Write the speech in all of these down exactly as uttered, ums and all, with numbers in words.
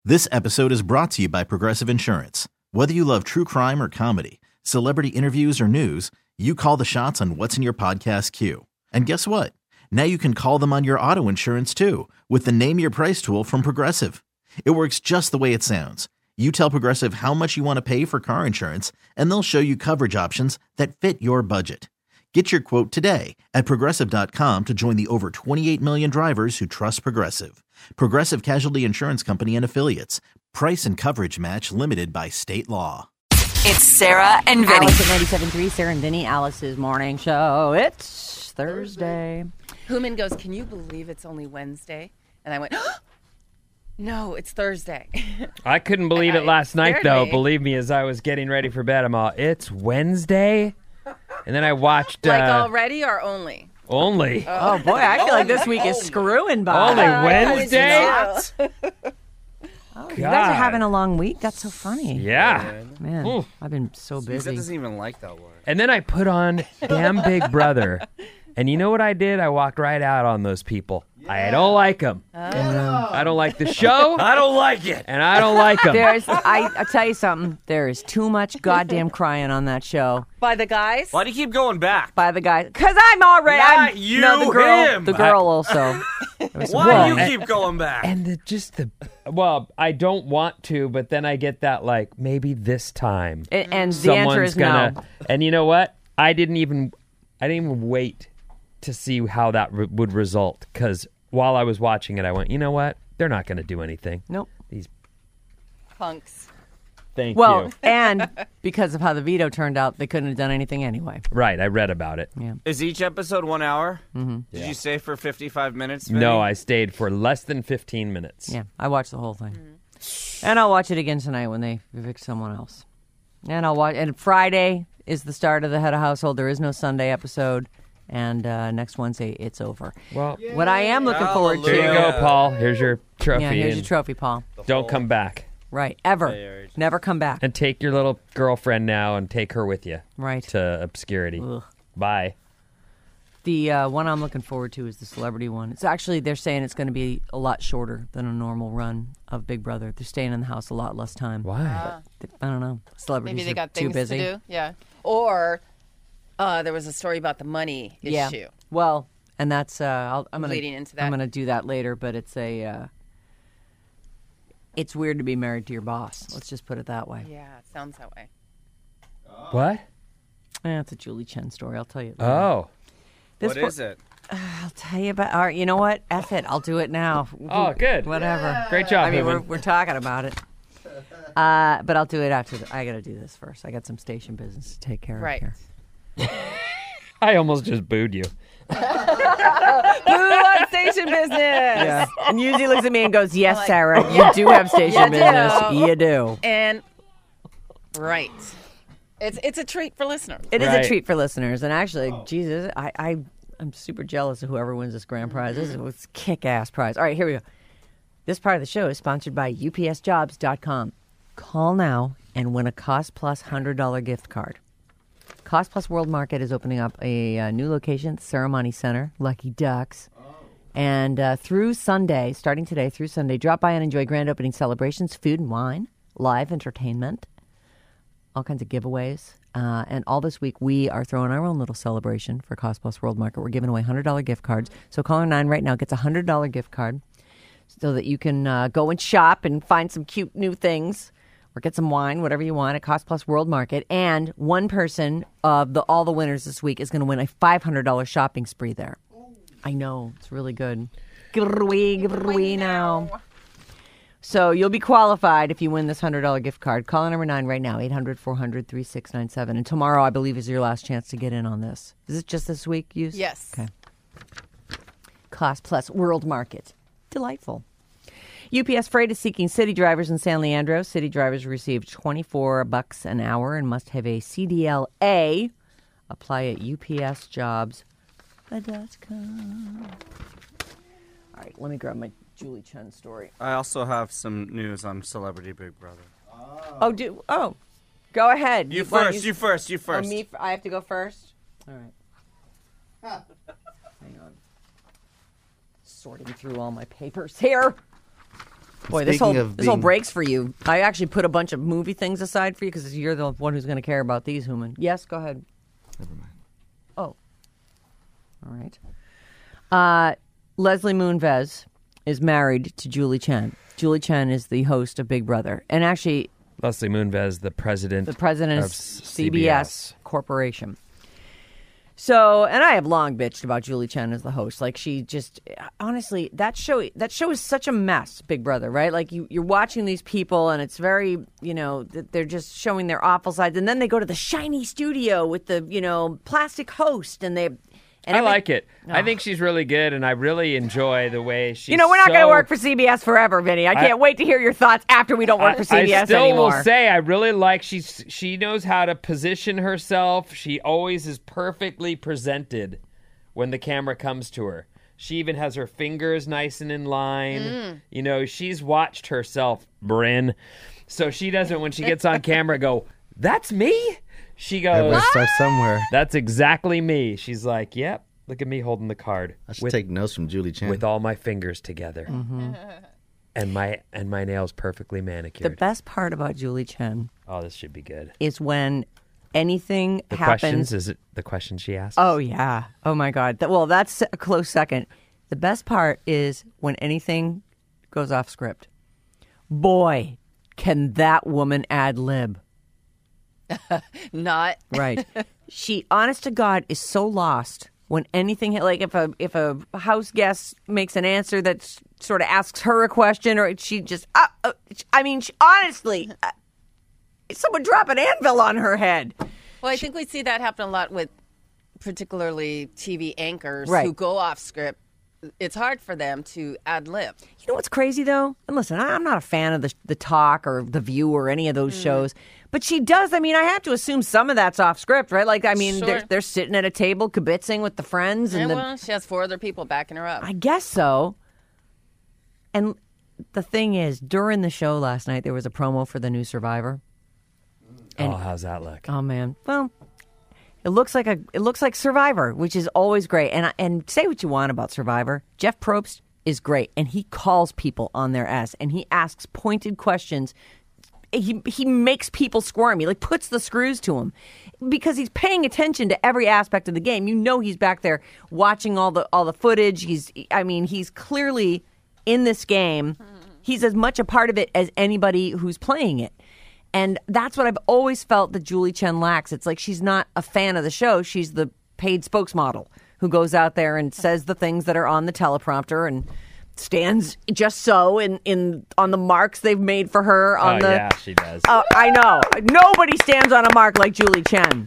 This episode is brought to you by Progressive Insurance. Whether you love true crime or comedy, celebrity interviews or news, you call the shots on what's in your podcast queue. And guess what? Now you can call them on your auto insurance too with the Name Your Price tool from Progressive. It works just the way it sounds. You tell Progressive how much you want to pay for car insurance, and they'll show you coverage options that fit your budget. Get your quote today at Progressive dot com to join the over twenty-eight million drivers who trust Progressive. Progressive Casualty Insurance Company and Affiliates. Price and coverage match limited by state law. It's Sarah and Vinny. Alice at ninety-seven point three, Sarah and Vinny, Alice's morning show. It's Thursday. Human goes, can you believe it's only Wednesday? And I went, oh, no, it's Thursday. I couldn't believe it I- last night, scared though. me. Believe me, as I was getting ready for bed, I'm all, it's Wednesday? And then I watched Like uh, already or only? Only. Oh, boy, I feel like this week is screwing by. Only Uh, Wednesday? Oh, you guys are God. having a long week? That's so funny. Yeah. Man, Ooh. I've been so That busy. doesn't even like that word. And then I put on Damn Big Brother. And you know what I did? I walked right out on those people. I don't like them. I don't like the show. I don't like it. And I don't like them. There's, I, I tell you something, there is too much goddamn crying on that show By the guys? Why do you keep going back? by the guys. Because I'm already. Not I'm, you, no, the girl, him. The girl also. It was- Why Well, do you and- keep going back? And the, just the, well, I don't want to, but then I get that, like, maybe this time. and and the someone's answer is gonna, no. And you know what? I didn't even, I didn't even wait to see how that re- would result, because while I was watching it, I went, you know what? They're not going to do anything. Nope. These, Punks. thank Well, you. and because of how the veto turned out, they couldn't have done anything anyway. Right, I read about it. Yeah. Is each episode one hour? Mm-hmm. Did you stay for fifty-five minutes? Vinny? No, I stayed for less than fifteen minutes. Yeah, I watched the whole thing. And I'll watch it again tonight when they evict someone else. And I'll watch. And Friday is the start of the Head of Household. There is no Sunday episode. And uh, next Wednesday, it's over. Well, What I am looking forward to. here you go, Yeah. Paul. Here's your trophy. Yeah, here's your and trophy, Paul. Don't come back. Right. Ever. Never come back. And take your little girlfriend now and take her with you Right. to obscurity. Ugh. Bye. The uh, one I'm looking forward to is the celebrity one. It's actually, they're saying it's going to be a lot shorter than a normal run of Big Brother. They're staying in the house a lot less time. Why? I don't know. Celebrities Maybe they are got too things busy. to do. Yeah. Or uh, there was a story about the money Yeah. issue. Well, and that's uh, I'll, I'm gonna Leading into that. I'm gonna do that later, but it's a uh, it's weird to be married to your boss. Let's just put it that way. Yeah, it sounds that way. What? Eh, it's a Julie Chen story. I'll tell you. Later. Oh. This What po- is it? I'll tell you about. All right, you know what? F it. I'll do it now. Oh, good. Whatever. Great job, I mean, we're Evan. we're talking about it. Uh, but I'll do it after. The, I got to do this first. I got some station business to take care Right. of here. I almost just booed you. Boo on station business. Yeah. And usually looks at me and goes, "Yes, Sarah, you do have station You business. do. You do." And, right. It's it's a treat for listeners. It is Right. a treat for listeners, and actually, Jesus, I, I I'm super jealous of whoever wins this grand prize. This is a kick-ass prize. All right, here we go. This part of the show is sponsored by U P S jobs dot com. Call now and win a Cost Plus one hundred dollars gift card. Cost Plus World Market is opening up a, uh new location at the Ceremony Center, Lucky Ducks. And uh, through Sunday, starting today through Sunday, drop by and enjoy grand opening celebrations, food and wine, live entertainment, all kinds of giveaways. Uh, and all this week, we are throwing our own little celebration for Cost Plus World Market. We're giving away one hundred dollars gift cards. So caller nine right now gets a one hundred dollars gift card so that you can uh, go and shop and find some cute new things or get some wine, whatever you want, at Cost Plus World Market. And one person of the all the winners this week is going to win a five hundred dollars shopping spree there. I know. It's really good. Give it away. Give it away now. So you'll be qualified if you win this one hundred dollars gift card. Call number nine right now, eight hundred, four hundred, thirty-six ninety-seven. And tomorrow, I believe, is your last chance to get in on this. Is it just this week, Use? Yes. Okay. Cost Plus World Market. Delightful. U P S Freight is seeking city drivers in San Leandro. City drivers receive twenty-four bucks an hour and must have a C D L A. Apply at U P S jobs dot com. All right, let me grab my Julie Chen story. I also have some news on Celebrity Big Brother. Oh, do oh, go ahead. You why don't first, you first, you Oh, first. me. f- I have to go first. All right. Hang on. Sorting through all my papers here. Boy, this Speaking whole of this whole being- breaks for you. I actually put a bunch of movie things aside for you because you're the one who's going to care about these, Human. Yes, go ahead. Never mind. Oh, all right. Uh, Leslie Moonves is married to Julie Chen. Julie Chen is the host of Big Brother, and actually, Leslie Moonves, the president. the president of of C B S, C B S Corporation. So, and I have long bitched about Julie Chen as the host. Like, she just, honestly, that show, that show is such a mess, Big Brother, right? Like, you, you're watching these people, and it's very, you know, th- they're just showing their awful sides. And then they go to the shiny studio with the, you know, plastic host, and they... And I every- like it. I Oh. think she's really good, and I really enjoy the way she. You know, we're not so, going to work for C B S forever, Vinny. I can't I- wait to hear your thoughts after we don't work for C B S I still anymore. will say I really like she's she knows how to position herself. She always is perfectly presented when the camera comes to her. She even has her fingers nice and in line. Mm. You know, she's watched herself, Bryn. So she doesn't, when she gets on camera, go, "That's me?" She goes, Everybody starts somewhere. "That's exactly me." She's like, "Yep, look at me holding the card I should with, take notes from Julie Chen. with all my fingers together, Mm-hmm. and my and my nails perfectly The manicured." best part about Julie Chen Oh, this should be good. is when anything The happens. questions, is it the question she asked? Oh, yeah. Oh, my God. That, well, that's a close second. The best part is when anything goes off script. Boy, can that woman ad lib. Not. Right. She, honest to God, is so lost when anything, like if a if a house guest makes an answer that s- sort of asks her a question, or she just, uh, uh, I mean, she, honestly, uh, someone drop an anvil on her head. Well, I think we see that happen a lot with particularly T V anchors Right. who go off script. It's hard for them to ad lib. You know what's crazy though? And listen, I- I'm not a fan of the the Talk or the View or any of those shows, but she does. I mean, I have to assume some of that's off script, right? Like, I mean, they're Sure. they're sitting at a table kibitzing with the friends, and And the, well, she has four other people backing her up. I guess so. And the thing is, during the show last night, there was a promo for the new Survivor. oh, how's that look? Oh man, well, it looks like a it looks like Survivor, which is always great. And I- and say what you want about Survivor, Jeff Probst is great, and he calls people on their ass, and he asks pointed questions. He he makes people squirm. He like puts the screws to them because he's paying attention to every aspect of the game. You know, he's back there watching all the all the footage. He's I mean, he's clearly in this game. He's as much a part of it as anybody who's playing it. And that's what I've always felt that Julie Chen lacks. It's like she's not a fan of the show. She's the paid spokesmodel who goes out there and says the things that are on the teleprompter and stands just so in, in on the marks they've made for her on oh, the yeah, she does. Uh, I know. Nobody stands on a mark like Julie Chen.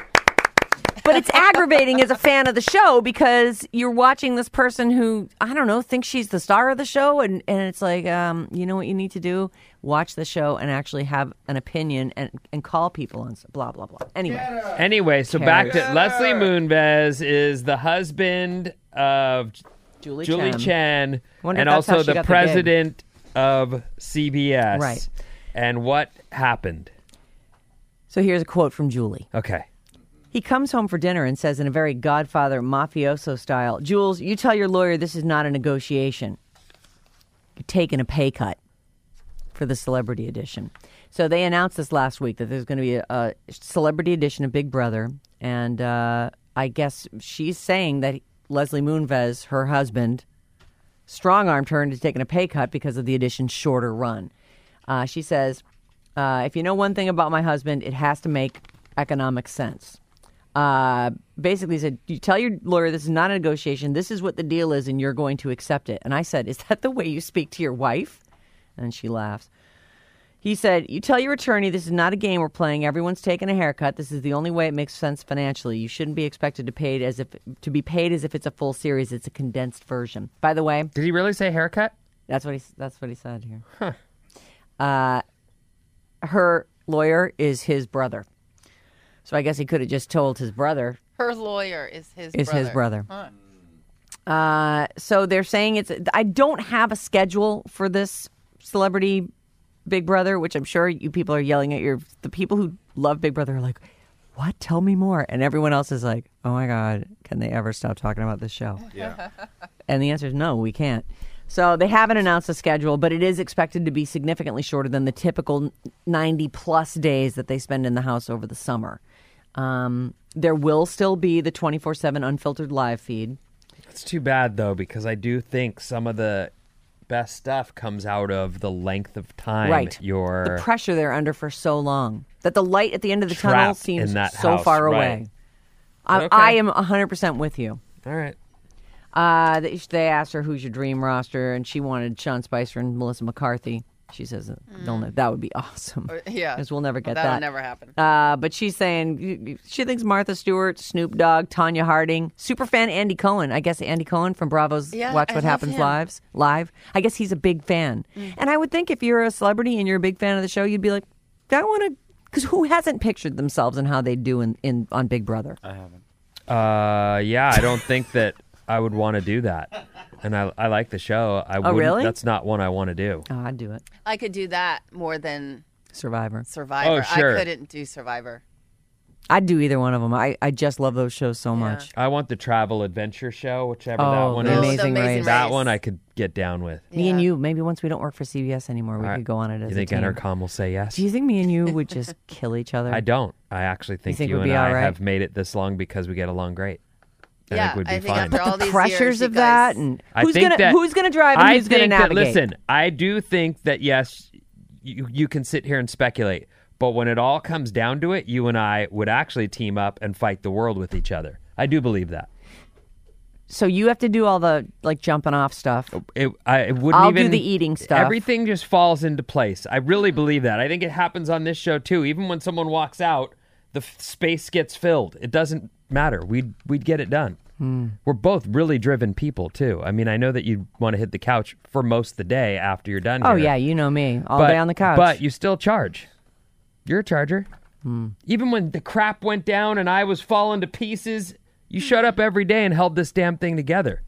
But it's aggravating as a fan of the show because you're watching this person who, I don't know, thinks she's the star of the show. And, and it's like, um, you know what you need to do? Watch the show and actually have an opinion and, and call people on blah, blah, blah. Anyway. Anyway, so back to Carrots. Leslie Moonves is the husband of Julie, Julie Chen. Chen, Wonder and if that's how also she the got the gig. president of C B S. Right. And what happened? So here's a quote from Julie. Okay. He comes home for dinner and says in a very Godfather mafioso style, Jules, you tell your lawyer this is not a negotiation. You're taking a pay cut for the Celebrity Edition. So they announced this last week that there's going to be a, a Celebrity Edition of Big Brother. And uh, I guess she's saying that Leslie Moonves, her husband, strong-armed her into taking a pay cut because of the edition's shorter run. Uh, she says, uh, if you know one thing about my husband, it has to make economic sense. Uh, basically said, you tell your lawyer this is not a negotiation. This is what the deal is, and you're going to accept it. And I said, is that the way you speak to your wife? And she laughs. He said, you tell your attorney this is not a game we're playing. Everyone's taking a haircut. This is the only way it makes sense financially. You shouldn't be expected to paid as if to be paid as if it's a full series. It's a condensed version. By the way, Did he really say haircut? that's what he that's what he said here. Huh. Uh, her lawyer is his brother. So I guess he could have just told his brother Her lawyer is his is brother. his brother. Huh. Uh, so they're saying it's. I don't have a schedule for this Celebrity Big Brother, which I'm sure you people are yelling at your. The people who love Big Brother are like, "What? Tell me more!" And everyone else is like, "Oh my God, can they ever stop talking about this show?" Yeah. And the answer is no, we can't. So they haven't announced a schedule, but it is expected to be significantly shorter than the typical ninety plus days that they spend in the house over the summer. Um, there will still be the twenty-four seven unfiltered live feed. It's too bad, though, because I do think some of the best stuff comes out of the length of time Right. you're The pressure they're under for so long. That the light at the end of the tunnel trapped seems in that so house, far right. away. I, Okay. I am one hundred percent with you. All right. Uh, they, they asked her who's your dream roster, and she wanted Sean Spicer and Melissa McCarthy. She says they'll ne- that would be awesome. Or- yeah. because we'll never get That'll that. never happen. Uh, but she's saying y- y- she thinks Martha Stewart, Snoop Dogg, Tanya Harding, superfan Andy Cohen. I guess Andy Cohen from Bravo's Yeah, Watch I What love Happens him. Lives live. I guess he's a big fan, and I would think if you're a celebrity and you're a big fan of the show, you'd be like, I want to. Because who hasn't pictured themselves and how they do in, in on Big Brother? I haven't. Uh, yeah, I don't think that I would want to do that. And I, I like the show. I wouldn't, really? That's not one I want to do. Oh, I'd do it. I could do that more than Survivor. Survivor. Oh, sure. I couldn't do Survivor. I'd do either one of them. I, I just love those shows so much. I want the travel adventure show, whichever Oh, that one the is. Amazing the Race. Amazing That Race. one I could get down with. Me and Yeah. you, maybe once we don't work for C B S anymore, we All right. could go on it as You think a team. Entercom will say yes? Do you think me and you would just kill each other? I don't. I actually think you, think we'd and be I all right? have made it this long because we get along great. I Yeah, think we'd be I think fine. after all the these pressures years, of you guys- that, and I who's think gonna that- who's gonna drive and I who's gonna think navigate? That, listen, I do think that yes, you you can sit here and speculate, but when it all comes down to it, you and I would actually team up and fight the world with each other. I do believe that. So you have to do all the like jumping off stuff. It, I it wouldn't I'll do even the eating stuff. Everything just falls into place. I really believe that. I think it happens on this show too. Even when someone walks out, the f- space gets filled. It doesn't matter. We'd we'd get it done. Hmm. We're both really driven people too. I mean, I know that you want to hit the couch for most of the day after you're done. Oh here. yeah, you know me, all but, day on the couch. But you still charge. You're a charger. Hmm. Even when the crap went down and I was falling to pieces, you showed up every day and held this damn thing together.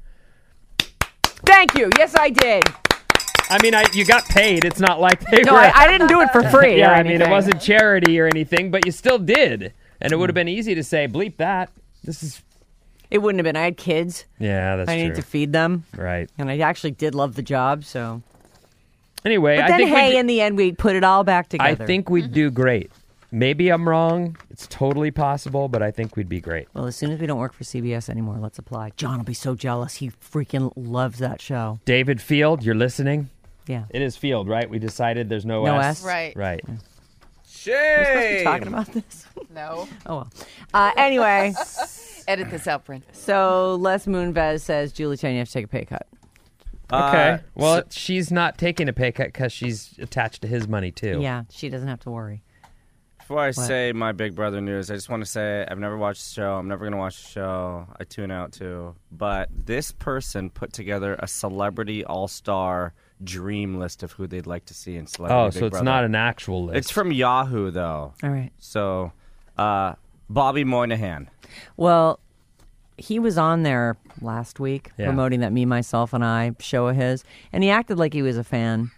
Thank you. Yes, I did. I mean, I you got paid. It's not like they No, were. I, I didn't do it for free. yeah, or I mean, it anything. wasn't charity or anything, but you still did. And it would have been easy to say, bleep that. This is. It wouldn't have been. I had kids. Yeah, that's I true. needed to feed them, Right. and I actually did love the job. So, Anyway, but I then think hey, we'd- in the end, we put it all back I together. think we'd do great. Maybe I'm wrong. It's totally possible, but I think we'd be great. Well, as soon as we don't work for C B S anymore, let's apply. John will be so jealous. He freaking loves that show. David Field, you're listening? Yeah. It is Field, right? We decided there's no, No S. S? Right. Right. We're supposed to be talking about this. No. Oh well. Uh, anyway, Edit this out, Brent. so Les Moonves says Julie Chen, you have to take a pay cut. Okay. Uh, well, so- she's not taking a pay cut because she's attached to his money, too. Yeah, she doesn't have to worry. Before I say my Big Brother news, I just want to say I've never watched the show. I'm never going to watch the show. I tune out too. But this person put together a celebrity all-star dream list of who they'd like to see in Celebrity Oh, Big so it's Brother. not an actual list. It's from Yahoo, though. All right. So, uh, Bobby Moynihan. Well, he was on there last week Yeah. promoting that Me, Myself, and I show of his, and he acted like he was a fan.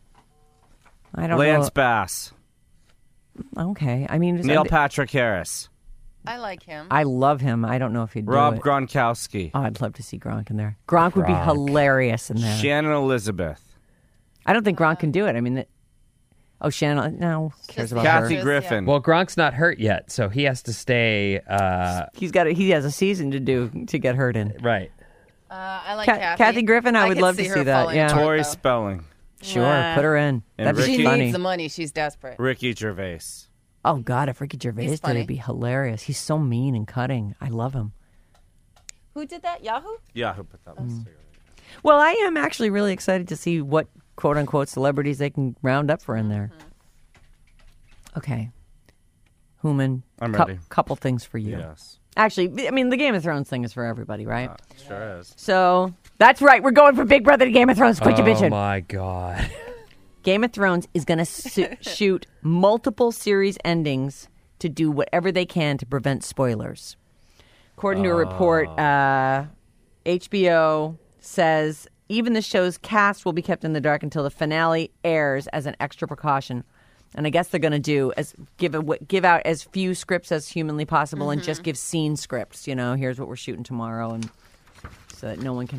I don't Lance know. Bass. Okay. I mean, Neil I, Patrick Harris. I like him. I love him. I don't know if he'd do Rob it. Gronkowski. Oh, I'd love to see Gronk in there. Gronk would be Gronk. hilarious in there. Shannon Elizabeth. I don't think Gronk can do it. I mean, it, oh, Shannon, no, who cares Just about Kathy her. Actress, Griffin. Well, Gronk's not hurt yet, so he has to stay. Uh, He's got. A, he has a season to do to get hurt in. right. Uh, I like Ca- Kathy. Kathy Griffin, I would could love to her see that, falling yeah. apart, Tori though. Spelling. Sure, Nah. put her in. And That'd be Ricky- She funny. needs the money. She's desperate. Ricky Gervais. Oh God, if Ricky Gervais He's did, funny. it'd be hilarious. He's so mean and cutting. I love him. Who did that? Yahoo? Yahoo put that list together. Well, I am actually really excited to see what quote unquote celebrities they can round up for in there. Okay, Human. I'm cou- ready. Couple things for you. Yes. Actually, I mean, the Game of Thrones thing is for everybody, right? Uh, sure is. So that's right. We're going from Big Brother to Game of Thrones. Quit your Oh bitching. my God. Game of Thrones is going to su- shoot multiple series endings to do whatever they can to prevent spoilers. According to a report, uh, H B O says even the show's cast will be kept in the dark until the finale airs as an extra precaution. And I guess they're going to do as give a, give out as few scripts as humanly possible and just give scene scripts. You know, here's what we're shooting tomorrow, and so that no one can have a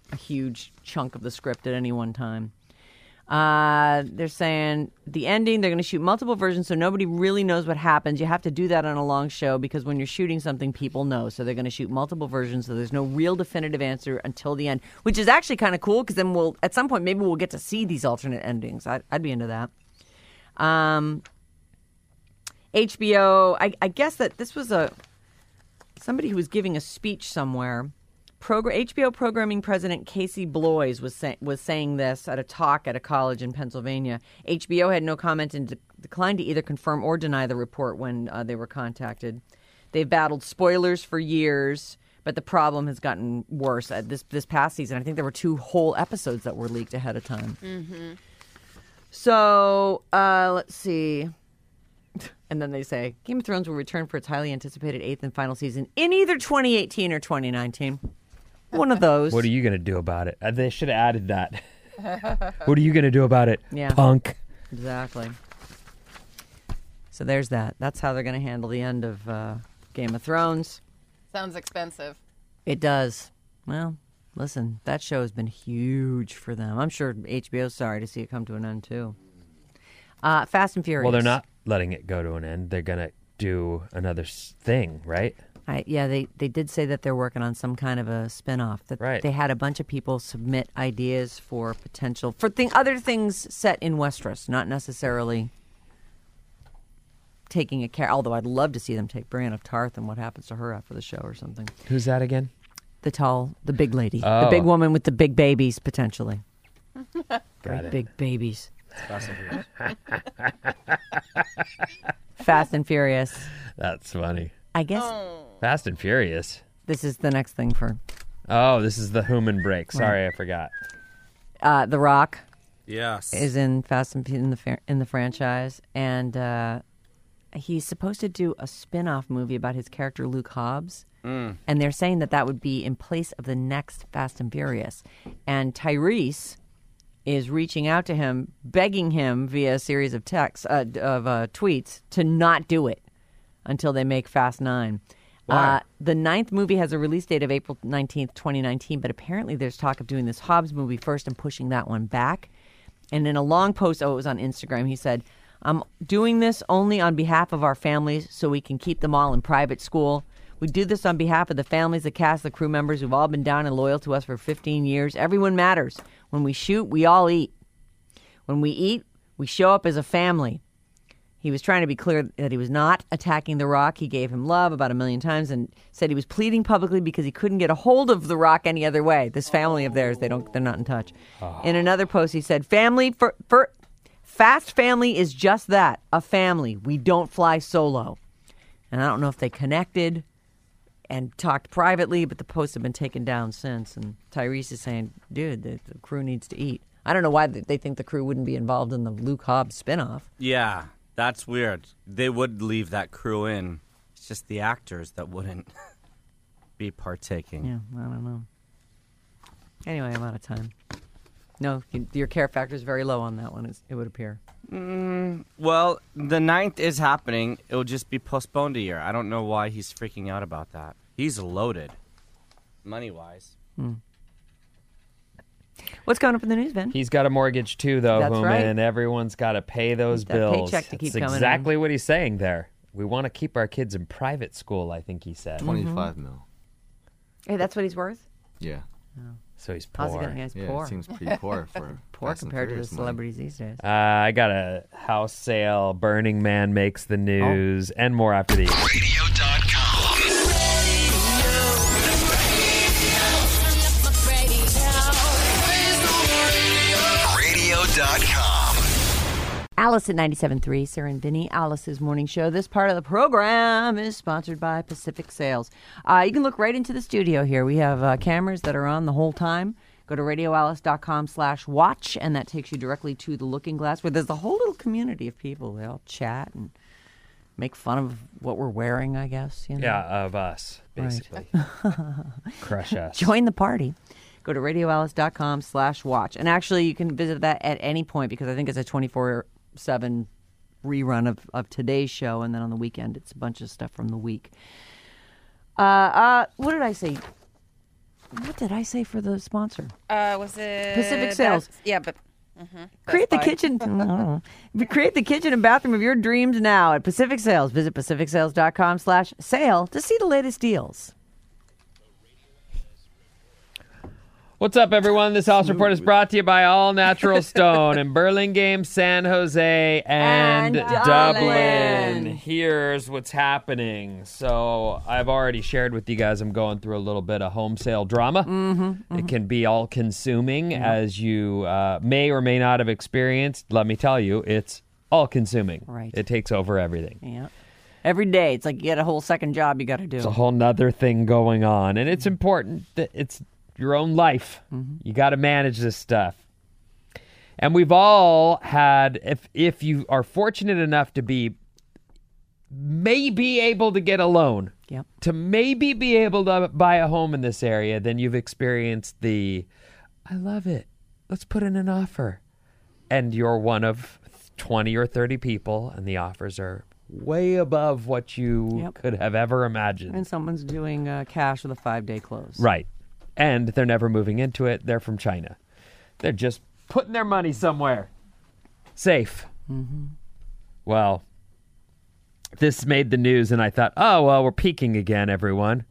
a huge chunk of the script at any one time. Uh, they're saying the ending, they're going to shoot multiple versions so nobody really knows what happens. You have to do that on a long show because when you're shooting something, people know. So they're going to shoot multiple versions so there's no real definitive answer until the end, which is actually kind of cool because then we'll, at some point, maybe we'll get to see these alternate endings. I'd, I'd be into that. Um, H B O, I, I guess that this was a somebody who was giving a speech somewhere. Progr- H B O programming president Casey Bloys was say- was saying this at a talk at a college in Pennsylvania. H B O had no comment and de- declined to either confirm or deny the report when uh, they were contacted. They've battled spoilers for years, but the problem has gotten worse. Uh, this this past season, I think there were two whole episodes that were leaked ahead of time. Mm-hmm. So uh, let's see. And then they say Game of Thrones will return for its highly anticipated eighth and final season in either twenty eighteen or twenty nineteen. One of those. What are you going to do about it? Uh, they should have added that. What are you going to do about it, Yeah. punk? Exactly. So there's that. That's how they're going to handle the end of uh, Game of Thrones. Sounds expensive. It does. Well, listen, that show has been huge for them. I'm sure H B O's sorry to see it come to an end, too. Uh, Fast and Furious. Well, they're not letting it go to an end. They're going to do another s- thing, right? I, yeah, they, they did say that they're working on some kind of a spin-off. That Right. They had a bunch of people submit ideas for potential, for thing, other things set in Westeros, not necessarily taking a care. Although I'd love to see them take Brienne of Tarth and what happens to her after the show or something. Who's that again? The tall, the big lady. The Oh. big woman with the big babies, potentially. Got Great it. big babies. Fast and Furious. Fast and Furious. That's funny. I guess Fast and Furious. this is the next thing for Oh, this is the human break. Sorry, I forgot. uh, The Rock. Yes. Is in Fast and Fu- in the fa- in the franchise, and uh, he's supposed to do a spin-off movie about his character Luke Hobbs, Mm. and they're saying that that would be in place of the next Fast and Furious. And Tyrese is reaching out to him, begging him via a series of texts uh, of uh, tweets to not do it until they make Fast Nine. Why? Uh, the ninth movie has a release date of April nineteenth, twenty nineteen, but apparently there's talk of doing this Hobbs movie first and pushing that one back. And in a long post, oh, it was on Instagram, he said, I'm doing this only on behalf of our families so we can keep them all in private school. We do this on behalf of the families, the cast, the crew members who've all been down and loyal to us for fifteen years. Everyone matters. When we shoot, we all eat. When we eat, we show up as a family. He was trying to be clear that he was not attacking The Rock. He gave him love about a million times and said he was pleading publicly because he couldn't get a hold of The Rock any other way. This family of theirs, they don't, they're not in touch. Oh. In another post, he said, "Family for, for Fast Family is just that, a family. We don't fly solo." And I don't know if they connected and talked privately, but the posts have been taken down since. And Tyrese is saying, dude, the, the crew needs to eat. I don't know why they think the crew wouldn't be involved in the Luke Hobbs spinoff. Yeah, that's weird. They would leave that crew in. It's just the actors that wouldn't be partaking. Yeah, I don't know. Anyway, I'm out of time. No, you, your care factor is very low on that one, it's, it would appear. Mm, well, the ninth is happening. It'll just be postponed a year. I don't know why he's freaking out about that. He's loaded, money-wise. Hmm. What's going up in the news, Ben? He's got a mortgage too, though, That's Hooman, right. and everyone's got to pay those That bills. paycheck to keep That's coming exactly what he's saying there. We want to keep our kids in private school, I think he said. twenty-five mil. Hey, that's what he's worth? Yeah. So he's How's he poor. getting? He's Yeah, poor. it seems pretty poor for Poor Fast and compared to the Furious money. celebrities these days. Uh, I got a house sale. Burning Man makes the news, and more after these. radio dot com. radio dot com. Alice at ninety-seven point three, Sarah and Vinny, Alice's morning show. This part of the program is sponsored by Pacific Sales. Uh, you can look right into the studio here. We have uh, cameras that are on the whole time. Go to radio alice dot com slash watch, and that takes you directly to the looking glass, where there's a whole little community of people. They all chat and make fun of what we're wearing, I guess. You know? Yeah, of us, basically. Crush us. Join the party. Go to radio alice dot com slash watch. And actually, you can visit that at any point because I think it's a twenty-four seven rerun of, of today's show. And then on the weekend, it's a bunch of stuff from the week. Uh, uh, what did I say? what did I say for the sponsor? Uh, was it Pacific Sales. That's- Yeah, but mhm, Create the Best Buy. kitchen. I don't know. Create the kitchen and bathroom of your dreams now at Pacific Sales. Visit pacific sales dot com slash sale to see the latest deals. What's up, everyone? This House Report is brought to you by All Natural Stone in Burlingame, San Jose, and, And Dublin. Dublin. Here's what's happening. So I've already shared with you guys I'm going through a little bit of home sale drama. Mm-hmm, mm-hmm. It can be all-consuming, mm-hmm. as you uh, may or may not have experienced. Let me tell you, it's all-consuming. Right. It takes over everything. Yeah. Every day, it's like you get a whole second job you got to do. It's a whole nother thing going on, and it's important that it's your own life. Mm-hmm. You got to manage this stuff. And we've all had, if if you are fortunate enough to be maybe able to get a loan, Yep. to maybe be able to buy a home in this area, then you've experienced the, I love it, let's put in an offer. And you're one of twenty or thirty people, and the offers are way above what you Yep. could have ever imagined. And someone's doing uh, cash with a five-day close. Right. And they're never moving into it. They're from China. They're just putting their money somewhere safe. Mm-hmm. Well, this made the news, and I thought, oh, well, we're peaking again, everyone.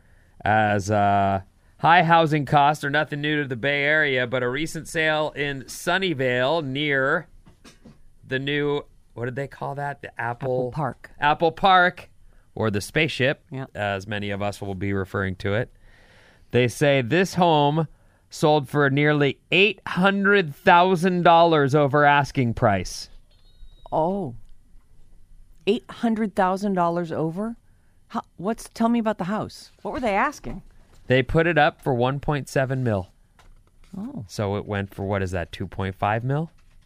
As uh, high housing costs are nothing new to the Bay Area, but a recent sale in Sunnyvale near the new, what did they call that? The Apple, Apple Park. Apple Park, or the Spaceship, Yeah. as many of us will be referring to it. They say this home sold for nearly eight hundred thousand dollars over asking price. Oh. eight hundred thousand dollars over? How, what's? Tell me about the house. What were they asking? They put it up for one point seven mil. Oh. So it went for, what is that, two point five mil?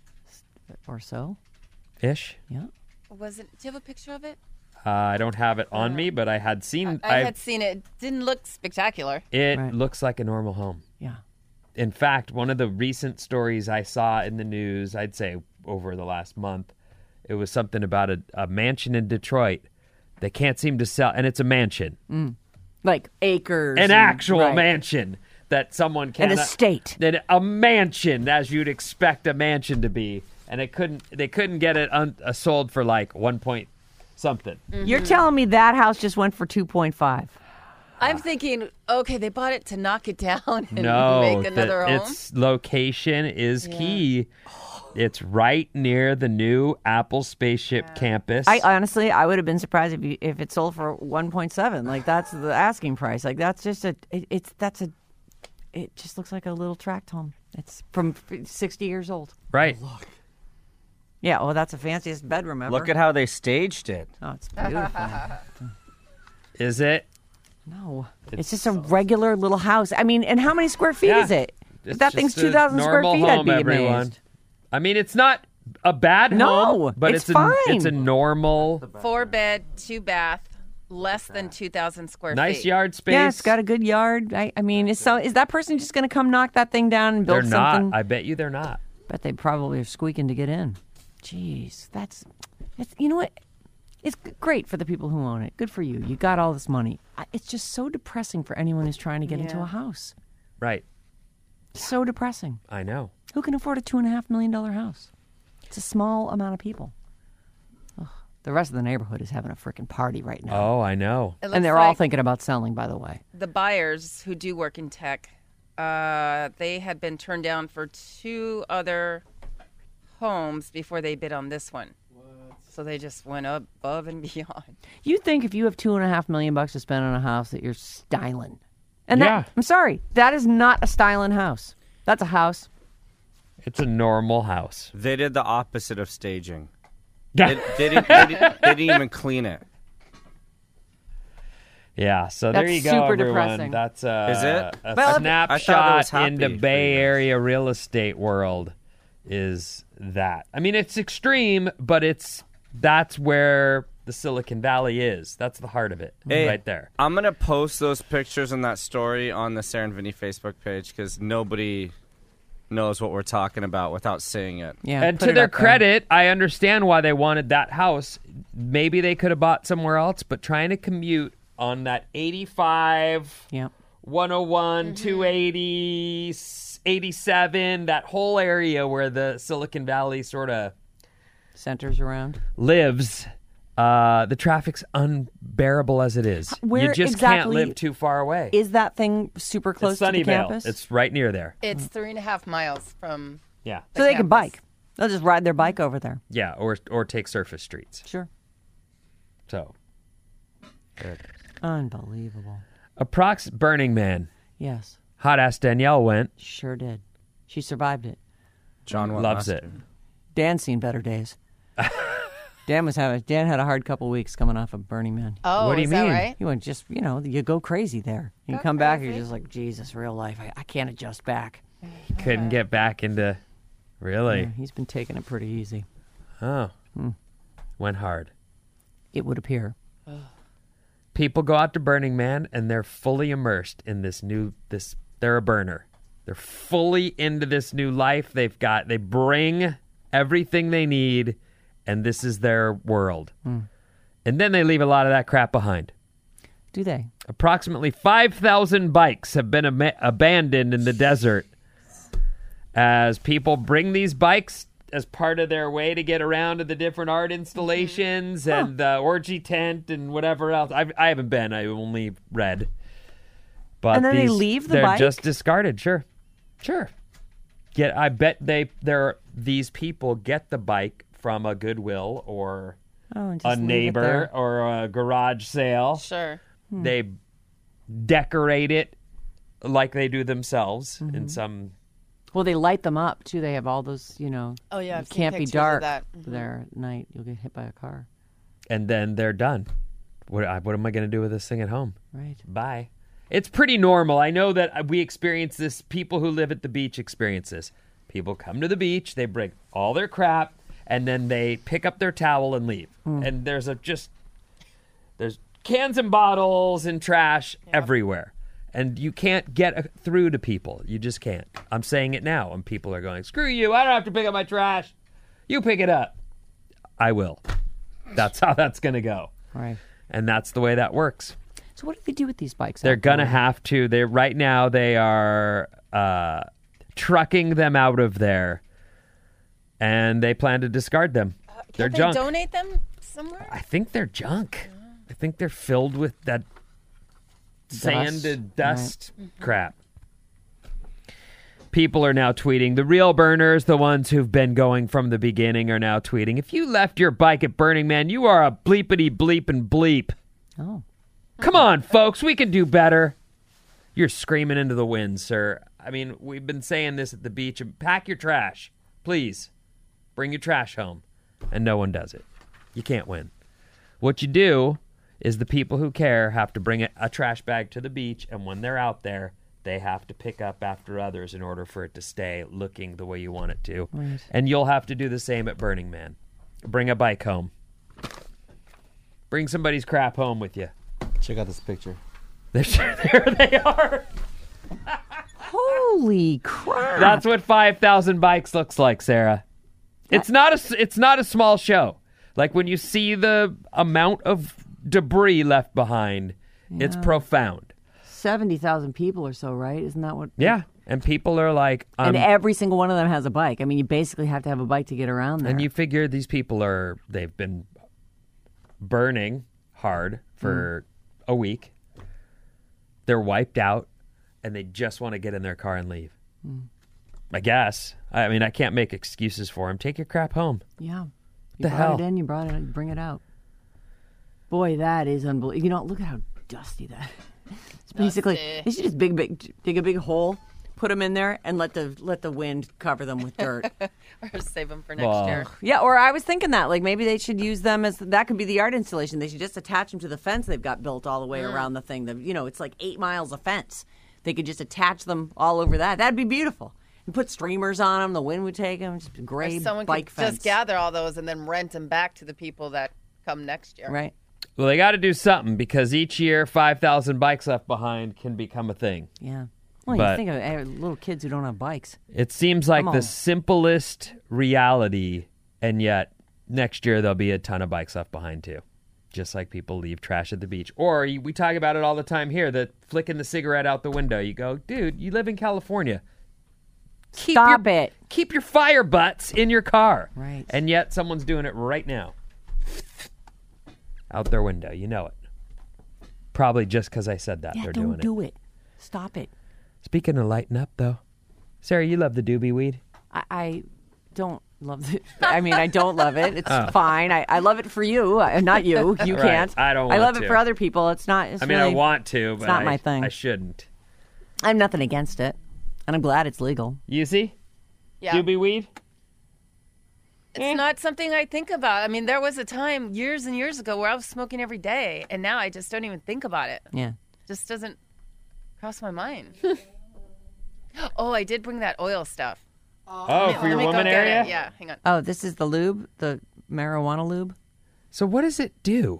Or so? Ish. Yeah. Was it? Do you have a picture of it? Uh, I don't have it on me, but I had seen I I've- had seen it. It didn't look spectacular. It Right. looks like a normal home. Yeah. In fact, one of the recent stories I saw in the news, I'd say over the last month, it was something about a, a mansion in Detroit. They can't seem to sell, and it's a mansion. Like acres. An and- actual right. mansion that someone can An estate. that a mansion as you'd expect a mansion to be, and it couldn't they couldn't get it un, uh, sold for like one point something. You're telling me that house just went for two point five? I'm thinking, okay, they bought it to knock it down and No, make the- another home. its location is Yeah. key. It's right near the new Apple Spaceship campus. I honestly, I would have been surprised if you, if it sold for one point seven. Like that's the asking price. Like that's just a. It, it's that's a. It just looks like a little tract home. It's from sixty years old. right. Yeah. Well, that's the fanciest bedroom ever. Look at how they staged it. Oh, it's beautiful. Is it? No, it's, just a regular little house. I mean, and how many square feet Yeah. is it? It's if that just thing's a two thousand square normal feet, I'd home, be everyone. amazed. I mean, it's not a bad No, home, but it's it's, a, fine. it's a normal, Four bed, two bath, less than two thousand square nice feet. yard space. Yeah, it's got a good yard. I, I mean, is so is that person just going to come knock that thing down and build They're something? not. I bet you they're not. Bet they probably are squeaking to get in. Jeez, that's, it's, you know what? It's g- great for the people who own it. Good for you. You got all this money. I, it's just so depressing for anyone who's trying to get into Yeah. a house. Right. So depressing. I know. Who can afford a two and a half million dollar house? It's a small amount of people. Ugh. The rest of the neighborhood is having a freaking party right now. Oh, I know. It looks and they're all like thinking about selling, by the way. the buyers who do work in tech, uh, they had been turned down for two other homes before they bid on this one. So they just went above and beyond. You think if you have two and a half million bucks to spend on a house that you're styling. And Yeah. that, I'm sorry, that is not a styling house. That's a house. It's a normal house. They did the opposite of staging. They, they, didn't, they, didn't, they didn't even clean it. Yeah, so there That's you go, super everyone. depressing. That's a, Is it? a Well, I thought it snapshot was happy into for Bay you guys. Area real estate world is that. I mean, it's extreme, but it's that's where the Silicon Valley is. That's the heart of it, Hey, right there. I'm going to post those pictures and that story on the Sarah and Vinny Facebook page because nobody knows what we're talking about without seeing it. Yeah. And put to it their up there. credit, I understand why they wanted that house. Maybe they could have bought somewhere else, but trying to commute on that eighty-five Yeah. one oh one, Mm-hmm. two eighty, eighty-seven, that whole area where the Silicon Valley sort of Centers around. lives. Uh, the traffic's unbearable as it is. Where you just exactly can't live too far away. Is that thing super close it's to the Sunnyvale. campus? It's right near there. It's three and a half miles from. Yeah. so they can campus. bike. They'll just ride their bike over there. Yeah, or or take surface streets. Sure. So, good. Unbelievable. Approx Burning Man. Yes, Hot ass Danielle went. sure did. She survived it. John went Loves last it. year. Dan's seen better days. Dan was having Dan had a hard couple weeks coming off of Burning Man. Oh, What do you is that mean? right? You went just you know you go crazy there. You Go come back, crazy. you're just like Jesus, real life. I, I can't adjust back. Couldn't get back into. Really? Yeah, he's been taking it pretty easy. Oh. Hmm. Went hard. It would appear. People go out to Burning Man and they're fully immersed in this new this they're a burner. They're fully into this new life. They've got they bring everything they need and this is their world. Hmm. And then they leave a lot of that crap behind. Do they? Approximately five thousand bikes have been am- abandoned in the desert as people bring these bikes as part of their way to get around to the different art installations and the orgy tent and whatever else. I've, I haven't been. I only read. But And then they these- leave the they're bike? just discarded. Sure. Sure. Get. I bet they there. These people get the bike from a Goodwill or Oh, and a just leave it neighbor there. or a garage sale. Sure. They decorate it like they do themselves Mm-hmm. in some. Well, they light them up too. They have all those, you know. Oh, yeah, It I've seen can't be pictures of dark that. Mhm. there at night. You'll get hit by a car. And then they're done. What, I- what am I going to do with this thing at home? Right. Bye. It's pretty normal. I know that we experience this. People who live at the beach experience this. People come to the beach, they bring all their crap, and then they pick up their towel and leave. And there's a just there's cans and bottles and trash everywhere. And you can't get a, through to people. You just can't. I'm saying it now, and people are going, "Screw you! I don't have to pick up my trash. You pick it up." I will. That's how that's going to go. Right. And that's the way that works. So what do they do with these bikes? They're out gonna there? have to. They right now they are uh, trucking them out of there, and they plan to discard them. they're Can't they junk. donate them somewhere? I think they're junk. I think they're filled with that sand and dust crap. People are now tweeting. The real burners, the ones who've been going from the beginning, are now tweeting. If you left your bike at Burning Man, you are a bleepity bleep and bleep. Oh. Come on, folks. We can do better. You're screaming into the wind, sir. I mean, we've been saying this at the beach. Pack your trash. Please. Bring your trash home. And no one does it. You can't win. What you do is the people who care have to bring a, a trash bag to the beach, and when they're out there, they have to pick up after others in order for it to stay looking the way you want it to. Right. And you'll have to do the same at Burning Man. Bring a bike home. Bring somebody's crap home with you. Check out this picture. There, there they are. Holy crap. That's what five thousand bikes looks like, Sarah. It's not a it's not a small show. Like when you see the amount of debris left behind, it's Yeah. profound. seventy thousand people or so, right? Isn't that what? Yeah, and people are like, um, And every single one of them has a bike. I mean, you basically have to have a bike to get around there. and you figure these people are they've been burning hard for a week. They're wiped out, and they just want to get in their car and leave. I guess. I mean, I can't make excuses for them. Take your crap home. Yeah. You The brought hell? it in, you brought it in, bring it out. Boy, that is unbelievable. You know, look at how dusty that is. It's basically, Dusty. they should just big, big, dig a big hole, put them in there, and let the let the wind cover them with dirt. Or save them for next Well, year? Yeah, or I was thinking that, like, maybe they should use them as, that could be the art installation. They should just attach them to the fence they've got built all the way around the thing. The, you know, it's like eight miles of fence. They could just attach them all over that. That'd be beautiful. And put streamers on them. The wind would take them. Just a Or gray someone bike could fence. just gather all those and then rent them back to the people that come next year. Right. Well, they got to do something because each year, five thousand bikes left behind can become a thing. Yeah. Well, But- you think of eh, little kids who don't have bikes. It seems like Come the on. simplest reality, and yet next year there'll be a ton of bikes left behind too. just like people leave trash at the beach. Or you- we talk about it all the time here, the flicking the cigarette out the window. You go, dude, you live in California. Keep Stop your, it. Keep your fire butts in your car. Right. And yet someone's doing it right now. Out their window. You know it. Probably just because I said that Yeah, they're don't doing it. do it. Stop it. Speaking of lighting up, though, Sarah, you love the doobie weed. I, I don't love it. I mean, I don't love it. It's Oh. fine. I, I love it for you, uh, not you. You Right. can't. I don't I want love to. it for other people. It's not. It's I mean, really, I want to, but not I, my thing. I shouldn't. I have nothing against it, and I'm glad it's legal. You see? Yeah. Doobie weed? It's not something I think about. I mean, there was a time years and years ago where I was smoking every day, and now I just don't even think about it. Yeah. Just doesn't cross my mind. Oh, I did bring that oil stuff. Oh, for your Let me go woman get area? it. Yeah, hang on. Oh, this is the lube, the marijuana lube. So what does it do?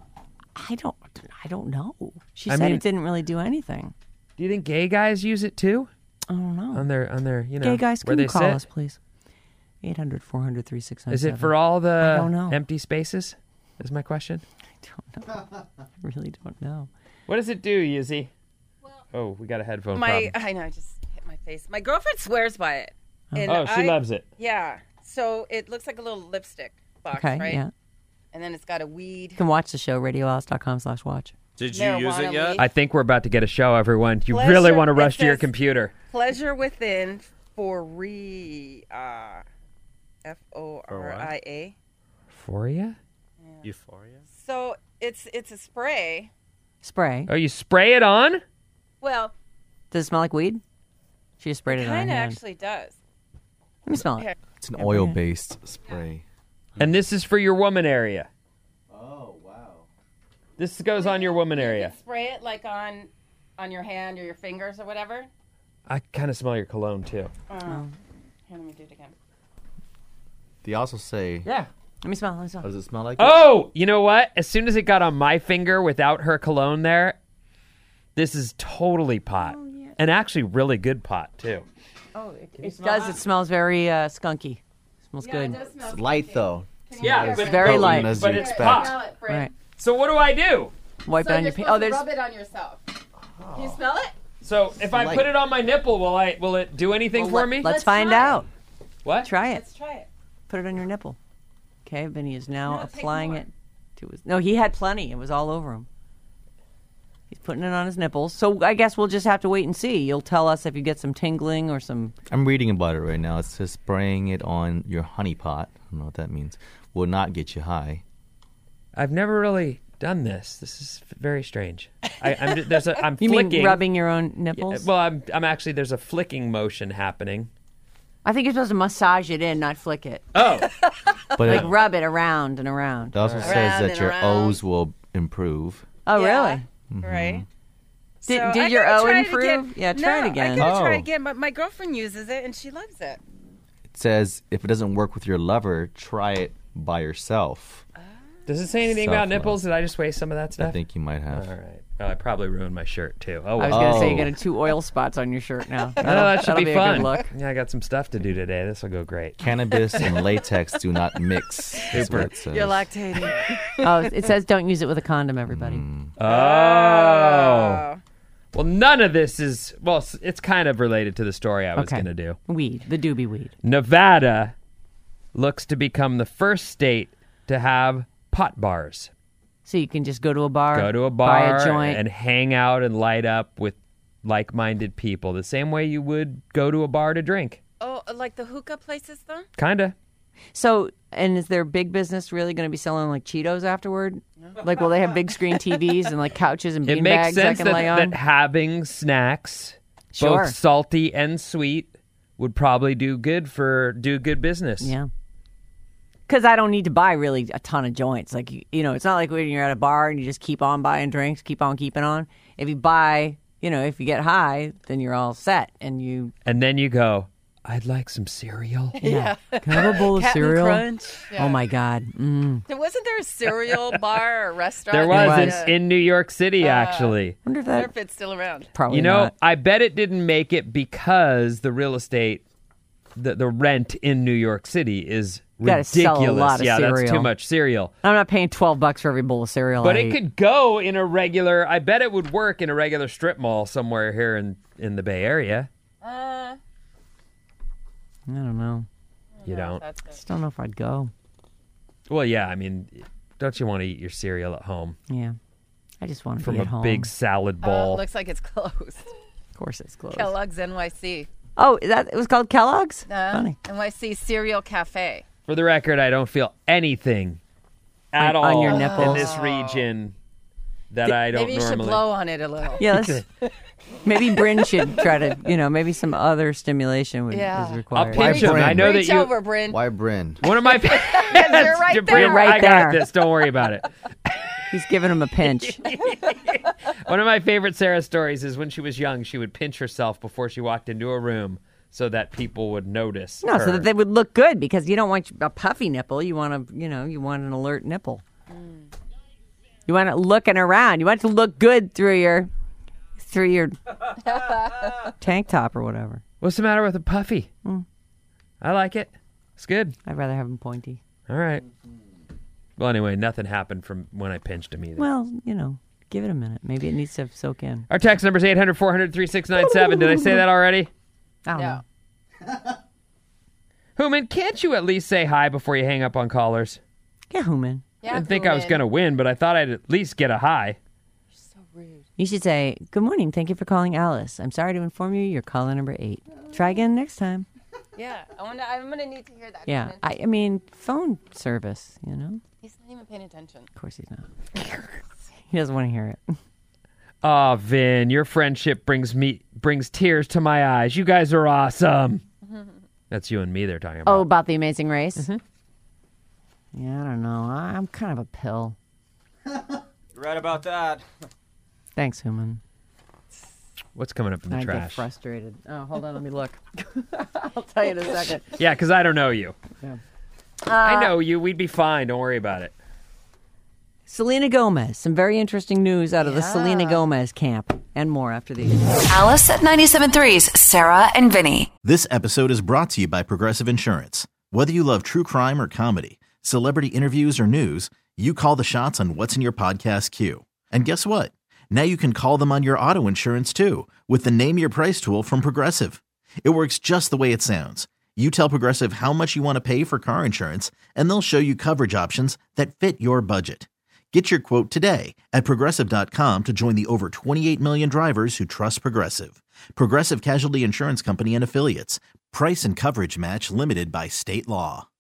I don't. I don't know. She I said mean- it didn't really do anything. Do you think gay guys use it too? I don't know. On their, on their, you know, Gay guys, where can they you call sit? us, please? eight hundred, four hundred, three six nine Is seven. it for all the don't know. empty spaces? Is my question. I don't know. I really don't know. What does it do, Yizzy? Oh, we got a headphone My, problem. I know, I just hit my face. My girlfriend swears by it. And Oh, she I- loves it. Yeah. So it looks like a little lipstick box, Okay, right? yeah. And then it's got a weed. You can watch the show, radioalice.com slash watch. Did you use Marijuana it yet? weed. I think we're about to get a show, everyone. You Pleasure- really want to it rush to your says- computer. Pleasure within for re uh, F O R I A. For you? Euphoria. So it's it's a spray. Spray. Oh, you spray it on? Well, Does it smell like weed? She just sprayed it, on her kind of hand. actually does. Let me smell it. Here. It's an oil-based spray. And this is for your woman area. Oh, wow. This goes on your woman area. Spray it like on on your hand or your fingers or whatever. I kind of smell your cologne too. Uh, Here, let me do it again. They also say, Yeah. Let me smell. Let me smell. how does it smell like? Oh, you know what? As soon as it got on my finger without her cologne there, this is totally pot. And actually really good pot too. Oh, it, It does. It smells very uh, skunky. Smells good. does smell. It's light, though. Yeah, but, very Potent light. as but you it's expect. pot. Smell it, Fred. Right. So what do I do? Wipe So it on you're your. Pe- supposed oh, to there's. rub it on yourself. Can you smell it? So if I light. put it on my nipple, will I? Will it do anything Well, for let- me? Let's, Let's find try. out. What? Try it. Let's try it. Put it on your nipple. Okay, Vinny is now No, take applying more. it to his. No, he had plenty. It was all over him. He's putting it on his nipples. So I guess we'll just have to wait and see. You'll tell us if you get some tingling or some. I'm reading about it right now. It says spraying it on your honey pot. I don't know what that means. Will not get you high. I've never really done this. This is f- very strange. I, I'm ju- there's a I'm You flicking. mean rubbing your own Yeah, nipples? well, I'm I'm actually there's a flicking motion happening. I think you're supposed to massage it in, not flick it. Oh, But Like it, rub it around and around. it also says Around that and your around. O's will improve. Oh, Yeah. really? Right. Did, So did I your gotta O try it improve? again. Yeah, try no, it again. I gotta try Oh. it again. But my girlfriend uses it and she loves it. It says if it doesn't work with your lover, try it by yourself. does it say anything about Self-love. nipples? Did I just waste some of that stuff? I think you might have. All right. Well, I probably ruined my shirt too. Oh, I was well. going to say you Oh. got two oil spots on your shirt now. Oh, that should that'll be, a fun. good look. Yeah, I got some stuff to do today. This will go great. Cannabis and latex do not mix. Is what it says. You're lactating. Oh, it says don't use it with a condom, everybody. Mm. Oh. Well, none of this is. Well, s- it's kind of related to the story I was Okay. going to do. Weed, the doobie weed. Nevada looks to become the first state to have pot bars. So you can just go to a bar, Go to a buy bar a joint. and hang out and light up with like-minded people the same way you would go to a bar to drink. Oh, like the hookah places, though? Kinda. So, and is their big business really going to be selling like Cheetos afterward? Like, will they have big screen T Vs and like couches and It bean makes bags I sense can that, lay on? that having snacks, Sure. both salty and sweet, would probably do good for do good business. Yeah. Because I don't need to buy really a ton of joints. Like, you, you know, it's not like when you're at a bar and you just keep on buying drinks, keep on keeping on. If you buy, you know, if you get high, then you're all set. And you, And then you go, I'd like some cereal. yeah. Can I have a bowl of Captain cereal? Crunch. Oh, my God. Mm. There wasn't there a cereal bar or restaurant? There was was. in, in New York City, actually. wonder if I wonder that if it's still around. probably You know, not. I bet it didn't make it because the real estate, the, the rent in New York City is You got to sell a ridiculous. lot of yeah, cereal. that's too much cereal. I'm not paying twelve bucks for every bowl of cereal. But I it eat. could go in a regular. I bet it would work in a regular strip mall somewhere here in in the Bay Area. Uh, I don't know. You don't. that's I it. just don't know if I'd go. Well, yeah. I mean, don't you want to eat your cereal at home Yeah. I just want to from be a at home. big salad Uh, bowl? looks like it's closed. Of course it's closed. Kellogg's N Y C. Oh, that it was called Kellogg's? Uh, Funny. N Y C Cereal Cafe. For the record, I don't feel anything at On- on all your in nipples. this region that I don't Maybe you should normally. blow on it a little. Yeah, let's, maybe Bryn should try to, you know, maybe some other stimulation would, Yeah. is I'll required. pinch him. Bryn? I know that Reach you. over, Bryn. Why Bryn? One of my. You're right Bryn, there. Right I got there. this. Don't worry about it. He's giving him a pinch. One of my favorite Sarah stories is when she was young, she would pinch herself before she walked into a room so that people would notice. No, her. so that they would look good because you don't want a puffy nipple. You want a, you know, you want an alert nipple. You want it looking around. You want it to look good through your, through your tank top or whatever. What's the matter with a puffy? Hmm. I like it. It's good. I'd rather have them pointy. All right. Well, anyway, nothing happened from when I pinched him either. Well, you know, give it a minute. Maybe it needs to soak in. Our text number is eight hundred, four hundred, thirty-six ninety-seven. Did I say that already? I don't No. know. Human, can't you at least say hi before you hang up on callers? Yeah, Human. Yeah, I didn't think I was Human. going to win, but I thought I'd at least get a hi. So rude. You should say, "Good morning. Thank you for calling Alice. I'm sorry to inform you you're caller number eight. Try again next time." Yeah, I wonder, I'm going to need to hear that. Yeah, Human. I, I mean, phone service, you know? He's not even paying attention. Of course he's not. He doesn't want to hear it. Oh, Vin, your friendship brings me brings tears to my eyes. You guys are awesome. That's you and me they're talking about. Oh, about the Amazing Race? Yeah, I don't know. I- I'm kind of a pill. You're right about that. Thanks, Human. What's coming up in the I get trash? frustrated. Oh, hold on. Let me look. I'll tell you in a second. Yeah, because I don't know you. Yeah. I know you. We'd be fine. Don't worry about it. Selena Gomez. Some very interesting news out of the Selena Gomez camp. And more after these. Alice at ninety-seven point three's Sarah and Vinny. This episode is brought to you by Progressive Insurance. Whether you love true crime or comedy, celebrity interviews or news, you call the shots on what's in your podcast queue. And guess what? Now you can call them on your auto insurance too with the Name Your Price tool from Progressive. It works just the way it sounds. You tell Progressive how much you want to pay for car insurance, and they'll show you coverage options that fit your budget. Get your quote today at Progressive dot com to join the over twenty-eight million drivers who trust Progressive. Progressive Casualty Insurance Company and Affiliates. Price and coverage match limited by state law.